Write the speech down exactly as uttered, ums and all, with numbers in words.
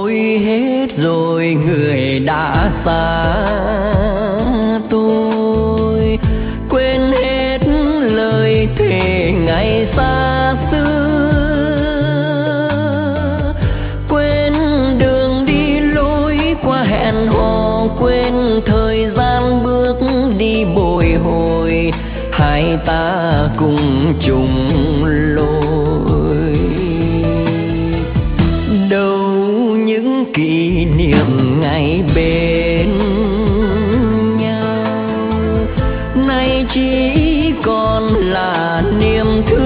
trôi hết rồi người đã xa tôi, quên hết lời thề ngày xa xưa, quên đường đi lối qua hẹn hò, quên thời gian bước đi bồi hồi, hai ta cùng chung lối. Đâu những kỷ niệm ngày bên nhau, nay chỉ còn là niềm thương